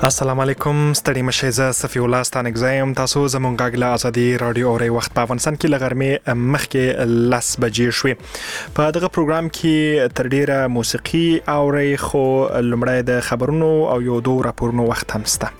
السلام علیکم ستړي مشه زه صفی الله ستانک زایم تاسو زمونږ غاګلا ازادي رادیو اوري وخت په افغانستان کې لغرمه مخکې 10 بجې شوې په دغه پروګرام کې تر ډیره موسیقي اوري خو لمړی د خبرونو او یو دوه راپورونو وخت هم سته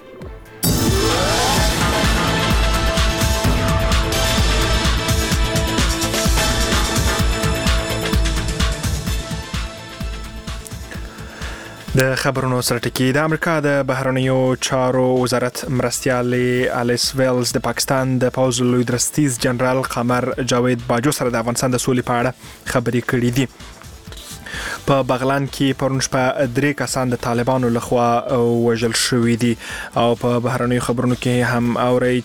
د خبرونو سرټکی د امریکا د بهرنیو چارو وزارت مرستیال الیس ویلز د پاکستان د پوز لوی درستیز جنرال قمر جاوید باجو سره د افغانستان د سولې په اړه خبرې کړې دي په بغلان کې پرون شپه 3 کسان د طالبانو لخوا وژل شوې دي او په بهرنیو خبرونو کې هم اوري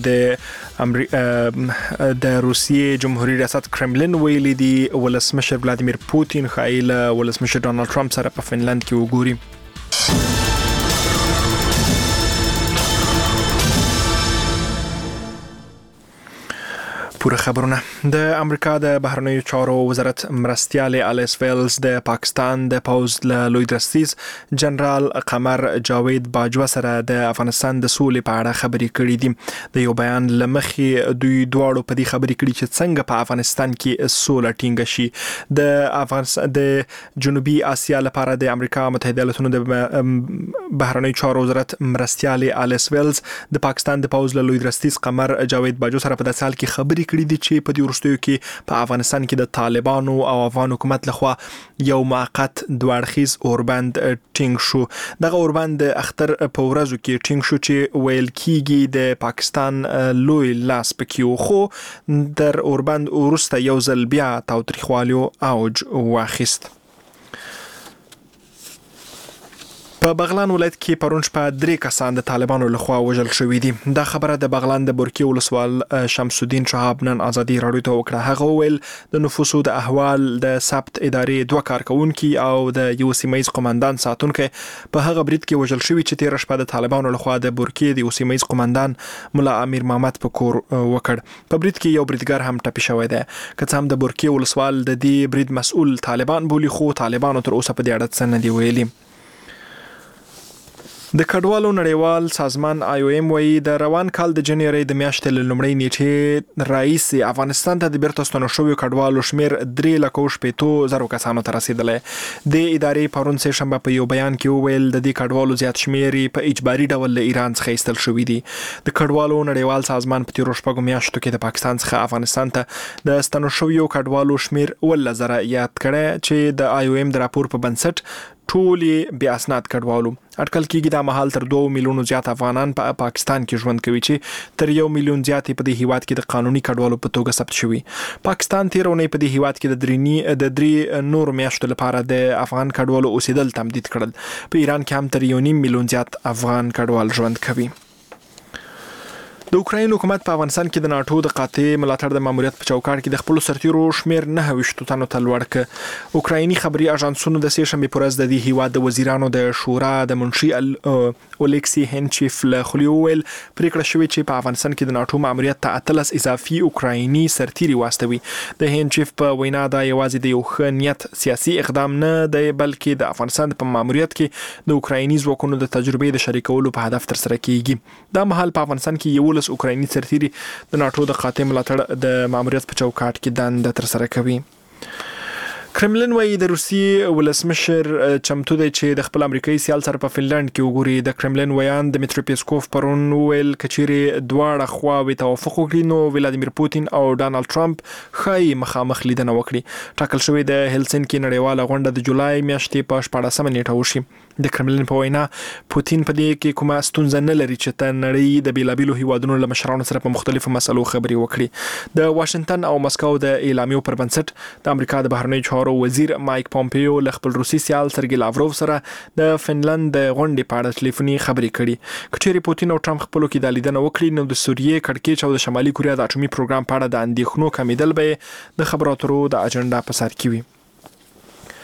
چې د روسیې جمهوریت ریاست کرملین ویلي دي ولسمشر ولادیمیر پوتین خایل ولسمشر ډونالد ټرمپ سره په فنلند کې وګوري پوره خبرونه د امریکا د بهرنیو چارو وزارت مرستیال الیس ویلز د پاکستان د پوز لوی درستیز جنرال قمر جاوید باجو سره د افغانستان د سولې په اړه خبرې کړې دي د یو بیان لمخې دوی دواړو په دې خبرې کړې چې څنګه په افغانستان کې سوله ټینګه شي د افغانستان د جنوبي اسیا لپاره د امریکا متحده ایالاتونو د بهرنیو چارو وزارت مرستیال الیس ویلز د پاکستان د پوز لوی درستیز قمر جاوید باجو سره په داسې حال کې خبرې کړي دي چې په دې وروستیو کې په افغانستان کې د طالبانو او افغان حکومت لخوا یو موقت دوړخیز اوربند ټینګ شو دغه اوربند اختر په ورځو کې ټینګ شو چې ویل کیږي د پاکستان لوی لاس پکې خو در اوربند ورسته یو ځل بیا تاوتریخوالیو اوج واخیست په بغلان ولایت کې پرون شپه 3 کسان د طالبانو لخوا وژل شوې دي دا خبره د بغلان د بورکي ولسوال شمس الدین شهاب نن ازادي رادیو ته وکړه هغه ویل د نفوسو د احوال د ثبت ادارې 2 کارکونکو او د یو سیمایز قومندان ساتونکو په هغه برید کې وژل شوی چې 13 شپه د طالبانو لخوا د بورکي د یو سیمایز قومندان مولا امیر محمد پکور وکړ په برید کې یو بریدګر هم ټپي شوی دی که څه هم د بورکي ولسوال د دې برید مسؤل طالبان بولی خو طالبانو تر اوسه په دې اړه څه نه دی ویلي د کډوالو نړیوال سازمان IOM وایي د روان کال د جنوري د میاشتې له لومړۍ نیټې رئیس افغانستان ته د بیرته ستنو شویو کډوالو شمیر 3,50,000 کسانو ته رسیدلی د ادارې پرون سه شنبه په یو بیان کې ویل د دې کډوالو زیات شمیر په اجباري ډول له ایران څخه ایستل شوی دي د کډوالو نړیوال سازمان په تیرو شپږو میاشتو کې د پاکستان څخه افغانستان ته د ستنو شویو کډوالو شمیر 1,000 یاد کړی چې د IOM د راپور په بنسټ ټولې بیا اسناد کډوالو اټکل کېږي د مهال تر 2 میلیونو زیات افغانان په پاکستان کې ژوند کوي چې تر 1 میلیون زیات په دې هیواد کې د قانوني کډوالو په توګه ثبت شوي پاکستان تیرونه په دې هیواد کې د 3 نور میاشتو لپاره د افغان کډوالو اوسېدل تمدید کړل په ایران کې هم تر 1.5 میلیون زیات افغان کډوال ژوند کوي د اوکراین حکومت په افغانستان کې د ناتو د قاطع ملاتړ د ماموریت په چوکاټ کې د خپل سرتیرو شمیر 9 تنو ته لوړ ک اوکرایني خبري اژانسونو د سه شنبه پر ورځ د دې هیواد د وزیرانو د شورا د منشي اولکسي هنچیف له خلیوول پریکړه شوې چې په افغانستان کې د ناتو ماموریت ته 13 اضافي اوکرایني سرتیري واستوي د هنچیف په وینا دا یوازې د یو ښه نیت سیاسي اقدام نه دی بلکې د افغانستان په ماموریت کې د اوکرایني ځواکونو د تجربې د شریکولو په هدف تر سره کیږي دا مهال په افغانستان کې یو اوکرایني سرتیري د ناتو د قاطع ملاتړ د ماموریت په چوکاټ کې دنده تر سره کوي کرملین وایي د روسیې ولسمشر چمتو دی چې د خپل امریکایي سیال سره په فنلند کې وګوري د کرملین ویان دمیتری پیسکوف پرون ویل کچيري دواړه خواوې توافق وکړي نو ولادیمیر پوتین او ډونالد ټرمپ خای مخامخ لیدنه وکړي ټاکل شوی د هلسنکي نړیواله غونډه د جولای میاشتې په 14 نیټه وشي د کرملین په وینا پوتین په دې کې کومه ستونزه نه لري چې ته نړۍ د بیلابیلو هیوادونو له مشرانو سره په مختلفو مسلو خبرې وکړي د واشنگټن او مسکو د اعلامیو پر بنسټ د امریکا د بهرنیو چارو وزیر مایک پومپیو له خپل روسي سیال سرګي لاوروف سره د فنلند د غونډې په اړه ټلیفوني خبرې کړي کچيري پوتین او ټرمپ خپل کې د لیدنه وکړي نو د سوریې کړکېچ او د شمالي کوریا د اټومي پروګرام په اړه د اندېښنو کمیدل به د خبرو اترو د اجنډا په سر کې وي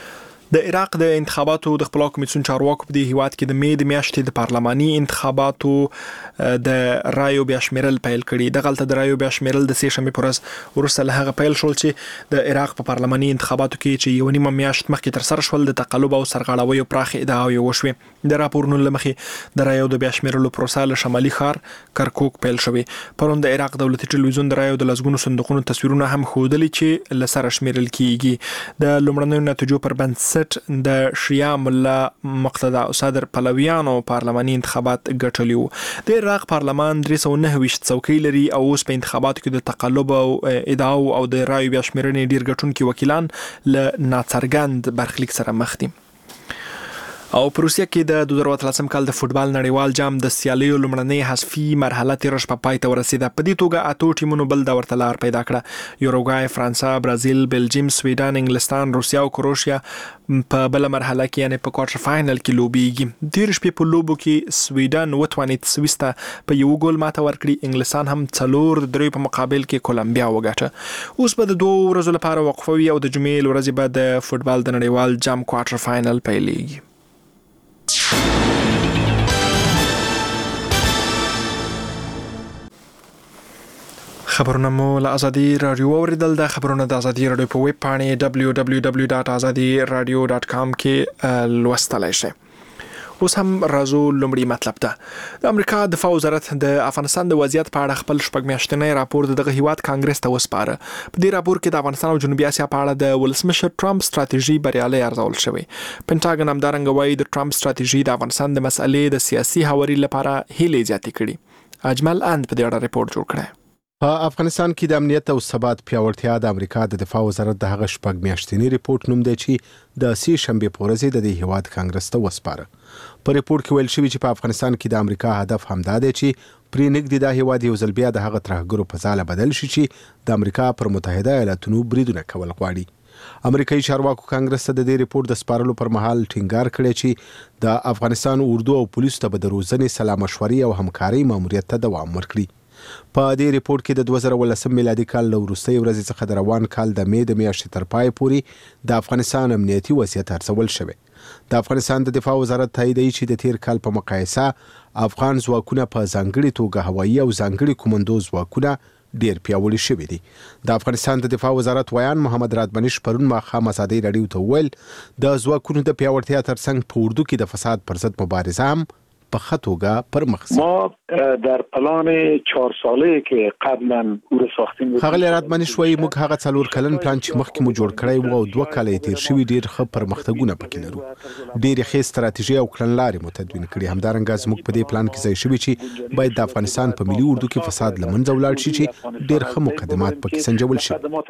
د عراق د انتخاباتو د خپلواک کمیسیون چارواکو په دې هیواد کې د مې د میاشتې د پارلماني انتخاباتو د رایو بیا شمیرل پیل کړي. د غلطه د رایو بیا شمیرل د سې شنبې پر ورځ وروسته له هغه پیل شول چې د عراق په پارلماني انتخاباتو کې چې یو نیمه میاشت مخکې تر سره شول د تقلب او سرغړاویو پراخ ادعاوې وشوې. د راپورونو له مخې د رایو د بیا شمیرلو پروسه له شمالي ښار کرکوک پیل شوې. پرون د عراق دولتي ټلویزیون د رایو د لسګونو صندوقونو تصویرونه هم ښودلي چې له سره شمیرل کیږي. د لومړنیو نتیجو پر بنسټ د شیعه ملا مقتدا صدر پلویانو پارلماني انتخابات ګټلي وو. د عراق پارلمان 309 څوکۍ لري او اوس په انتخاباتو کې د تقلب او ادعاو او د رایو بیا شمیرنې ډیر ګټونکي وکیلان له ناڅرګند برخلیک سره مخ دي. او په روسیه کې د 2013 کال د فوتبال نړیوال جام د سیالیو لومړنۍ حذفي مرحله تیر شپه پای ته ورسیده. په دې توګه اته ټیمونو بل د ورته لار پیدا کړه. یوروګوای، فرانسه، برازیل، بلجیم، سویډن، انګلستان، روسیا او کروشیا په بل مرحله کې یعنی په کوارټر فاینل کې لوبېږي. تیر شپې په لوبو کې سویډن وتوانید سویس ته په یو ګول ماته ورکړي. انګلستان هم 4-3 په مقابل کې کولمبیا وګټه. اوس به د 2 ورځو لپاره وقفه وي او د جمعې ورځې به د فوتبال د نړیوال جام کوارټر فاینل پیلېږي. خبرونه مو له ازادي رادیو اوریدل. د خبرونه د ازادي رادیو په ویب پاڼې www.azadiradio.com کې لوستلای شئ. اوس هم راځو لومړی مطلب ته. د امریکا دفاع وزارت د افغانستان د وضعیت په اړه خپل شپږ میاشتنی راپور دغه هیواد کانګرس ته وسپاره. په دې راپور کې د افغانستان او جنوبي اسیا په اړه د ولسمشر ټرمپ ستراتیژي بریالي ارزول شوې. پینټاګن همدارنګه وایي د ټرمپ ستراتیژي د افغانستان د مسئلې د سیاسي هواري لپاره هیلې زیاتې کړي. اجمل اند په دې اړه ریپورت جوړ کړی. په افغانستان کې د امنیت او ثبات پیاوړتیا د امریکا د دفاع وزارت د هغه شپږ میاشتنی ریپورت نوم دی چې د سې شنبې په ورځ د هیواد کانګرس ته وسپاره. په ریپورت کې ویل شوی چې په افغانستان کې د امریکا هدف همدا دی چې پرې نږدې د هیواد یو ځل بیا د هغه ترهګرو په ځاله بدل شي چې د امریکا پر متحده ایالاتونو بریدونه کول غواړي. امریکایي چارواکو کانګرس ته د دې ریپورت د سپارلو پر مهال ټینګار کړی چې د افغانستان اردو او پولیسو ته به د روزنې، سلا مشورې او همکارۍ ماموریت ته دوام ورکړي. په دې ریپورت کې د 2019 میلادي کال له وروستۍ ورځې څخه د روان کال د مې د میاشتې تر پای پورې د افغانستان امنیتي وضعیت ارزول شوی. د افغانستان د دفاع وزارت تاییدوي چې د تیر کال په مقایسه افغان ځواکونه په ځانګړي توګه هوایي او ځانګړي کومندو ځواکونه ډیر پیاوړي شوي دي. د افغانستان د دفاع وزارت ویان محمد رادمنش پرون ماښام ازادي رادیو ته وویل د ځواکونو د پیاوړتیا ترڅنګ په اردو کې د فساد پر ضد مبارزه هم په خطوګه پر مخ. ما در پلان 4 ساله که قبلا او ساختیم هغه رادمنش وایي موږ هغه 4 کلن پلان چې مخکې مو جوړ کړی وو او 2 کال یې تیر شوي ډیر ښه پرمختګونه پکې لرو. ډېرې ښې ستراتیژي او کړنلارې مو تدوین کړي. همدارنګه زموږ په دې پلان کې ځای شوي چې باید د افغانستان په ملي اردو کې فساد له منځه ولاړ شي چې ډیر ښه مقدمات پکې سنجول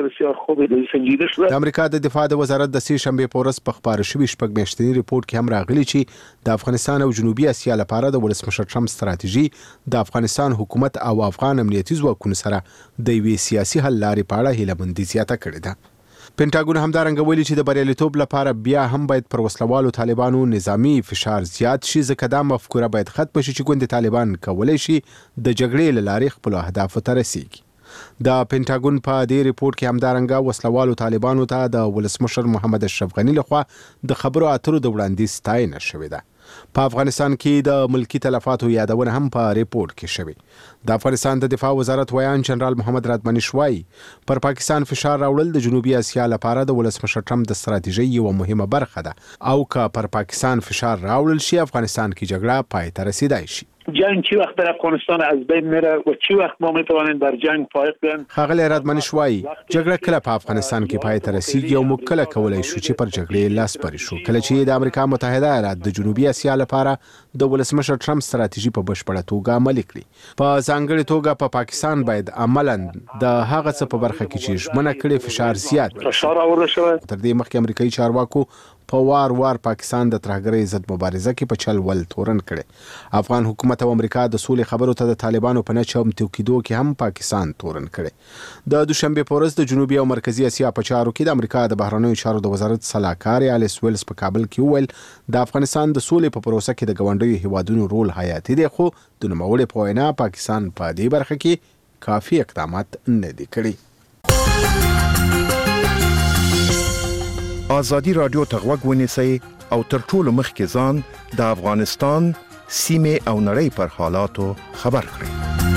شي. د امریکا د دفاع د وزارت د سې شنبې په ورځ په خپاره شوي شپږ میاشتني ریپورت کې هم راغلي چې د افغانستان او جنوبي اسیا لپاره د ولسمشر ټرمپ ستراتیژي د افغانستان حکومت او افغان امنیتي ځواکونو سره د یوې سیاسي حل لارې په اړه هیلهمندي زیاته کړې ده. پینټاګون همدارنګه ویلي چې د بریالیتوب لپاره بیا هم باید پر وسلوالو طالبانو نظامی فشار زیات شي، ځکه دا مفکوره باید ختم شي چې ګوند طالبان کولی شي د جګړې له لارې خپلو اهدافو ته رسیږي. د پینټاګون په دې ریپورت کې همدارنګه وسلوالو طالبانو ته د ولسمشر محمد اشرف غني لخوا د خبرو اترو د وړاندیز ستاینه شوې ده. په افغانستان کې د ملکی تلفاتو یادونه هم په ریپورت کې شوی. د افغانستان د دفاع وزارت ویان جنرال محمد رادمنش وایي پر پاکستان فشار راوړل د جنوبي اسیا لپاره د ولسمشر ټرمپ د ستراتیژۍ یوه مهمه برخه ده او که پر پاکستان فشار راوړل شي افغانستان کې جګړه پای ته رسیدای شي. جنگ چی وقت در افغانستان از بین میره و چی وقت ما میتوانیم بر جنگ فائق بیایم. ښاغلی رادمنش وایي جګړه کله په افغانستان کې پای ته رسیږي او موږ کله کولی شو چې پر جګړې لاس پرې شو کله چې د امریکا متحده ایالات د جنوبي اسیا لپاره د ولسمشر ټرمپ ستراتیژي په بشپړه توګه عملي کړي. په ځانګړې توګه په پاکستان باید عملاً د هغه څه په برخه کې چې ژمنه کړې فشار زیات کړي. تر دې مخکې امریکایي چارواکو په وار پاکستان د ترهګرۍ ضد مبارزه کې په چل ول تورن کړي. افغان حکومت او امریکا د سولې خبرو ته د طالبانو په نه چمتو کېدو کې هم پاکستان تورن کړي. د دوشنبه په ورځ د جنوبي او مرکزی اسیا په چارو کې د امریکا د بهرنیو چارو د وزارت سلاکار الیس ویلز په کابل کې وویل د افغانستان د سولې په پروسه کې د ګاونډیو هیوادونو رول حیاتي دی، خو د نوموړي په وینا پاکستان په دې برخه کې کافي اقدامات نه دي کړي. ازادي رادیو ته غوږ ونیسئ او تر ټولو مخکې ځان د افغانستان سیمې او نړۍ پر حالاتو خبر کړئ.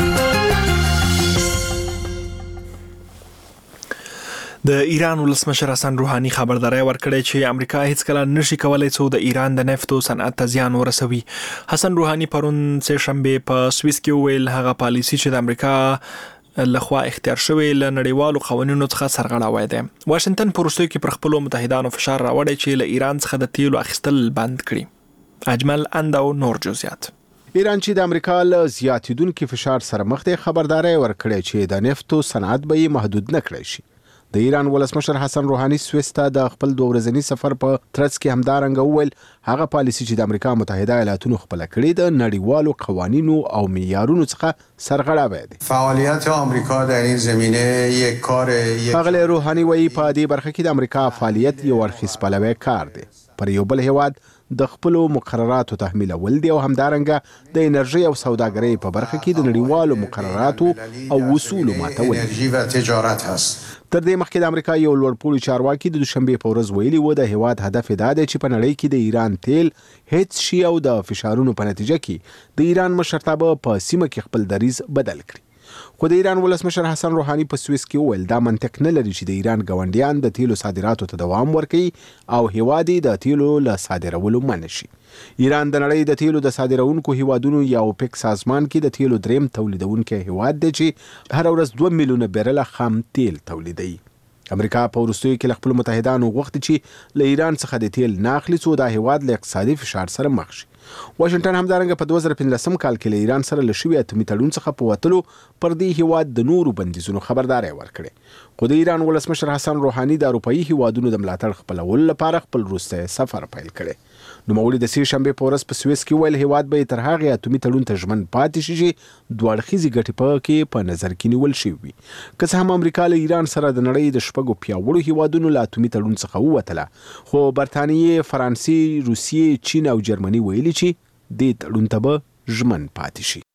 د ایران ولسمشر حسن روحاني خبرداري ورکړې چې امریکا هیڅ کله نشي کولای څو د ایران د نفتو صنعت ته زیان ورسوي. حسن روحاني پرون سه شنبه په سویس کې ویل هغه پالیسي چې د امریکا لخوا اختیار شوی له نړیوالو قوانینو څخه سرغړاوی دی. واشنگټن په وروستیو کې پر خپلو متحدانو فشار راوړی چې له ایران څخه د تیلو اخیستل بند کړي. اجمل اندو نور جزئیات. ایران چې د امریکا له زیاتیدونکو فشار سره مخ دی خبرداري ورکړې چې د نفتو صنعت به محدود نه کړي شي. د ایران ولسمشر حسن روحاني سویس ته د خپل 2 ورځنی سفر په ترڅ کې همدارنګ وویل هغه پالیسي چې د امریکا متحده ایالاتونو خپل کړې د نړیوالو قوانینو او معیارونو څخه سرغړاوی دي. فعالیت آمریکا در این زمینه یک کار هغه روحاني وایي په دې برخه کې د امریکا فعالیت یو اړخیز پلوي کار دی. پر یو بل هیواد د خپل مقرراتو تحمیل ول دي او همدارنګه د انرژي او سوداګرۍ په برخه کې د نړیوالو مقرراتو او اصولو ماتول انرژي و تجارت هست. تر دې مخکې د امریکا یو لوړپوړي چارواکي د دوشنبه په ورځ ویلي و د هیواد هدف دا دی چې په نړۍ کې د ایران تیل هیڅ شي او د فشارونو په نتیجه کې د ایران مشرتابه په سیمه کې خپل دریځ بدل کړي. خو د ایران ولسمشر حسن روحاني په سویس کې ویل دا منطق نه لري چې د ایران ګاونډیان د تیلو صادراتو ته دوام ورکړي او هیواد د تیلو له صادرولو منع شي. ایران د نړۍ د تیلو د صادرونکو هیوادونو یا اوپک سازمان کې د تیلو دریم تولیدونکو هیواد دی چې هر ورځ 2 میلیونه بیرل خام تیل تولیدوي. امریکا په وروستیو کې خپل متحدانو غوښتي چې له ایران څخه د تیل ناخلي څو د هیواد له اقتصادي فشار سره مخ شي. واشنگټن همدارنګه په 2015 کال کې له ایران سره له شوی اتمی تړون څخه په وتلو پر دې هیواد د نورو بندیزونو خبرداري ورکړي. خو د ایران ولسمشر حسن روحاني د اروپאי هیوادونو د ملاتړ خپلولو لپاره خپل وروستی سفر پیل کړي. نو مولي د سې شنبه په ورځ په سویس کې ویل هیواد به تر هغه اتمی تړون ته ژمن پاتې شي چې دوه اړخیزې ګټې په کې په نظر کې نیول شوی وي. که څه هم امریکا له ایران سره د نړۍ د شپږو پیاوړو هیوادونو له اتمی تړون څخه ووتله، خو برتانیې، فرانسې، روسیې، چین او جرمني ویلي چې دې تړون ته به ژمن پاتې شي.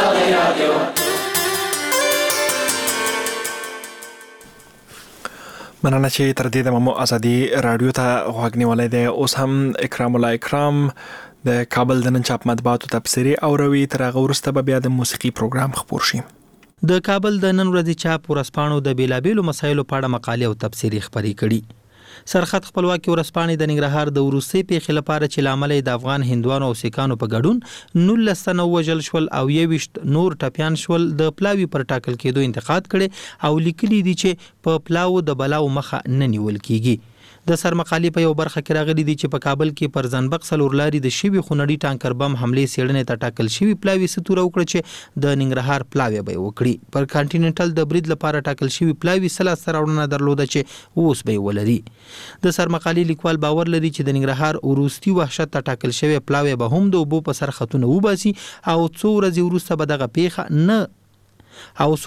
مننه چې تر دې دمو ازادي رادیو ته غوږ نیولای دی. اوس هم اکرام الله اکرام د کابل د نن چاپ مطبوعاتو تبصرې اوروي. تر هغه وروسته به بیا د موسیقي پروګرام خبر شي. د کابل د نن ورځې چاپ ورځپاڼو د بیلابېلو مسایلو په اړه مقالې او تبصرې خپرې کړي. سرخط خپلواکي ورځپاڼې د ننګرهار د وروستي پیښې لپاره چې لامل د افغان هندوانو او سیکانو په ګډون 19 تنه وژل شول او 21 نور ټپيان شول د پلاوي پر ټاکل کېدو انتقاد کړي او لیکلي دي چې په پلاو د بلاو مخه نه نیول کیږي. د سرمقالي په یو برخه کې راغلي دي چې په کابل کې پر ځنبق څلورلاري د شوی خونړي ټانکر بم حمله سیړنې ته ټاکل شوی پلاوي ستوره وکړه چې د ننګرهار پلاوي به وکړي. پر کانټیننټل د برید لپاره ټاکل شوی پلاوي سلا سراوړنه درلوده چې اوس به ولري. د سرمقالي لیکوال باور لري چې د ننګرهار وروستي وحشت ته ټاکل شوی پلاوي به هم د اوبو په سر خطونه وباسي او څو ورځې وروسته به دغه پیښه نه څو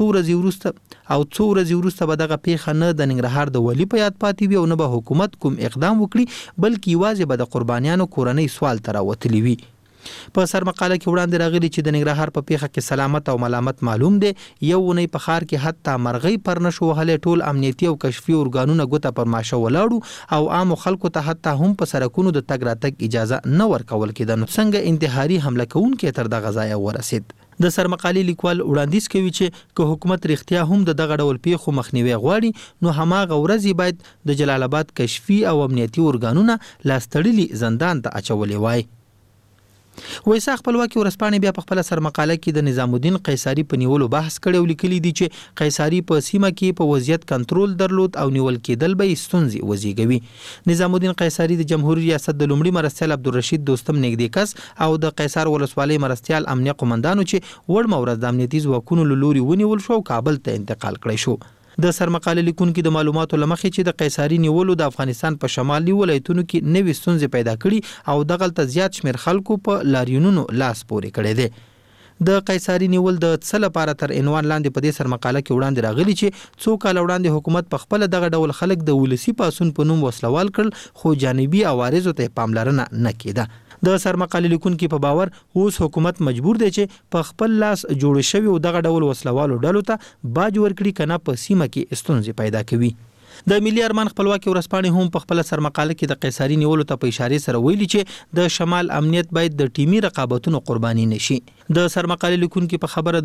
ورځې وروسته به دغه پیښه نه د ننګرهار د ولی په یاد پاتې وي او نه به حکومت کوم اقدام وکړي بلکې یوازې به د قربانیانو کورنۍ سوال ته راوتلي وي. په سرمقاله کې وړاندې راغلي چې د ننګرهار په پیښه کې سلامت او ملامت معلوم دي. یو ونې په ښار کې حتی مرغۍ پر نشو وهلې، ټول امنیتي او کشفي ارګانونه ګوته پر ماشه ولاړو او عام خلکو ته حتی هم په سرکونو د تګ راتګ اجازه نه ورکول کېده. نو څنګه انتحاري حمله کوونکي تر دغه ځایه ورسید؟ د سرمقالي لیکوال وړاندیز کوي چې که حکومت رښتیا هم د دغه ډول پیښو مخنیوي غواړي نو هماغه ورځ باید د جلال آباد کشفي او امنیتي ارګانونه لاستړلي زندان ته اچولي وای. وایسا خپلواکي ورځپاڼې بیا په خپل سرمقاله کې د نظام الدین قیصری په نیولو بحث کړي او لیکلي دي چې قیصری په سیمه کې په وضعیت کنټرول درلود او نیول کېدل به ستونزې وزېږوي. نظام الدین قیصری د جمهوریت ریاست د لومړي مرستیال عبدالرشید دوستم نږدې کس او د قیصر ولسوالۍ مرستیال امنیه قومندانو چې وړ مورز د امنیتي ځواکونو له لوري ونیول شو او کابل ته انتقال کړی شو. د سرمقاله لیکونکو د معلوماتو لمخې چې د قیصری نیولو د افغانستان په شمالي ولایتونو کې نوې ستونزې پیدا کړي او دغلته زیات شمیر خلکو په لاریونونو لاس پورې کړي دي. د قیصری نیول د څه لپاره تر عنوان لاندې په دې سرمقاله کې وړاندې راغلي چې څو کال وړاندې حکومت په خپل دغه ډول خلک د ولسی پاسون په نوم وسلوال کړل خو جانبي عوارضو ته پاملرنه نه کېده. د سرمقالي لیکونکو په باور اوس حکومت مجبور دی چې په خپل لاس جوړ شوی او دغه ډول وسلوالو ډلو ته باج ورکړي کنه په سیمه کې ستونزې پیدا کوي. د ملي ارمان خپلواکي ورځپاڼې هم په خپل سرمقاله کې د قیصري نیولو ته په اشاره سره ویلي چې د شمال امنیت باید د ټیمي رقابتونو قرباني نشي. د سرمقاله لیکونکو په خبره